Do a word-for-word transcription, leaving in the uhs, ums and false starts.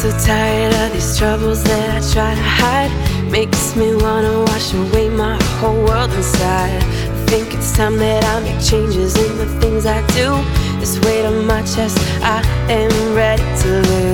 so tired of these troubles that I try to hide. Makes me wanna wash away my whole world inside. I think it's time that I make changes in the things I do. This weight on my chest, I am ready to lose.